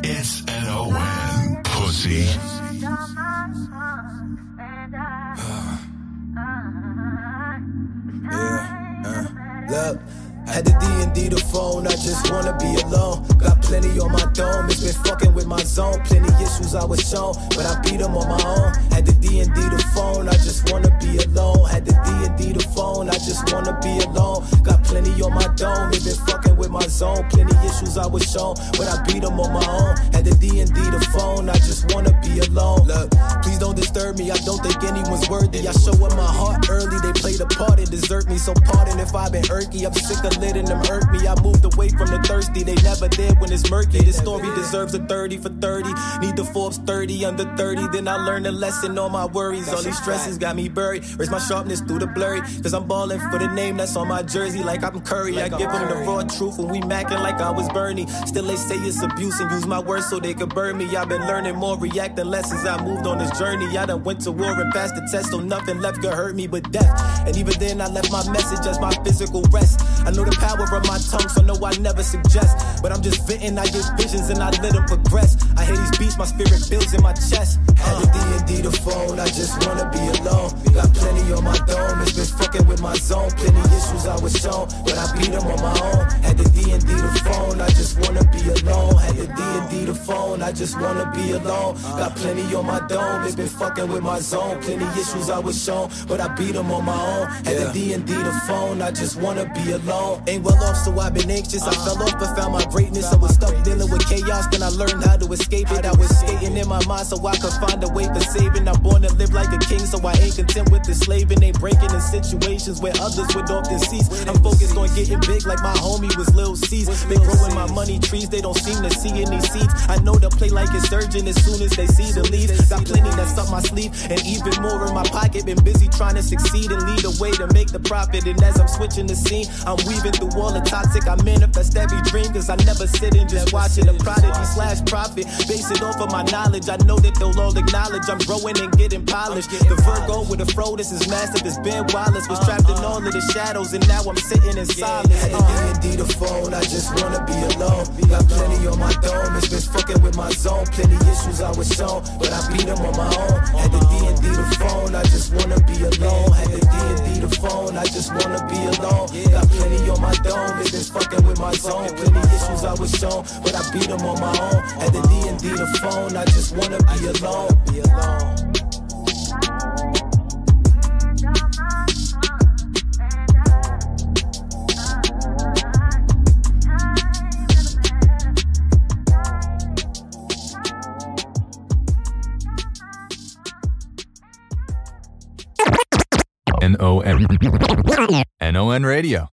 It's N-O-N, pussy. Look, had the D&D the phone, I just wanna be alone. Got plenty on my dome, it's been fucking with my zone. Plenty issues I was shown, but I beat them on my own. Had the D&D the phone, I just wanna be alone. Had the D&D the phone, I just wanna be alone. Got plenty on my dome, it's been fucking with my zone. Plenty issues I was shown, but I beat them on my own. Had the D&D the phone, I just wanna be alone. Look, please don't disturb me, I don't think anyone's worthy. I show up my heart early, they played a part and desert me. So pardon if I've been irky, I'm sick of letting them irk me. I moved away from the thirsty, they never did when it's murky. This story deserves a 30 for 30. Need the Forbes 30 under 30. Then I learned a lesson, all my worries. All these stresses got me buried. Where's my sharpness through the blurry? Cause I'm balling for the name that's on my jersey. Like I'm Curry, I give them the raw truth when we macking like I was Bernie. Still they say it's abuse and use my words so they could burn me. I've been learning more, reacting less as I moved on this journey. I done went to war and passed the test, so nothing left could hurt me but death. And even then I left my message as my physical rest. I know the power of my tongue, so no, I never suggest. But I'm just venting, I get visions and I let them progress. I hear these beats, my spirit builds in my chest. Had the D&D the phone, I just wanna be alone. Got plenty on my dome, it's been fucking with my zone. Plenty issues I was shown, but I beat them on my own. Had the D&D the phone, I just wanna be alone. Had the D&D the phone, I just wanna be alone. Got plenty on my dome, it's been fucking with my zone. Plenty issues I was shown, but I beat them on my own. Had the D&D the phone, I just wanna be alone. Ain't well off, so I've been anxious. I fell off but found my greatness. I was stuck dealing with chaos, then I learned how to escape it. I was skating in my mind so I could find a way for saving. I'm born to live like a king, so I ain't content with the slaving. Ain't breaking in situations where others would often cease. I'm focused on getting big like my homie was Lil C's. Been growing my money trees, they don't seem to see any seeds. I know they'll play like it's urgent as soon as they see the leaves. Got plenty that's up my sleeve, and even more in my pocket. Been busy trying to succeed and lead a way to make the profit. And as I'm switching the scene, I'm weaving through all the toxic. I manifest every dream, cause I never sit and just watch it. A prodigy slash prophet, base it off of my knowledge. I know that they'll all acknowledge I'm growing and getting polished. The Virgo with a fro, this is massive as Ben Wallace. Was trapped in all of the shadows and now I'm sitting in silence. Had the D&D the phone, I just wanna be alone. Got plenty on my dome, it's been fucking with my zone. Plenty issues I was shown, but I beat them on my own. Had the D&D the phone, I just wanna be alone. Had the D&D the phone, I just wanna be alone. Got plenty on my dome, it's been fucking with my zone. Plenty issues I was shown, but I beat them on my own. Had the D&D the phone, I just wanna be alone. N-O-N Radio.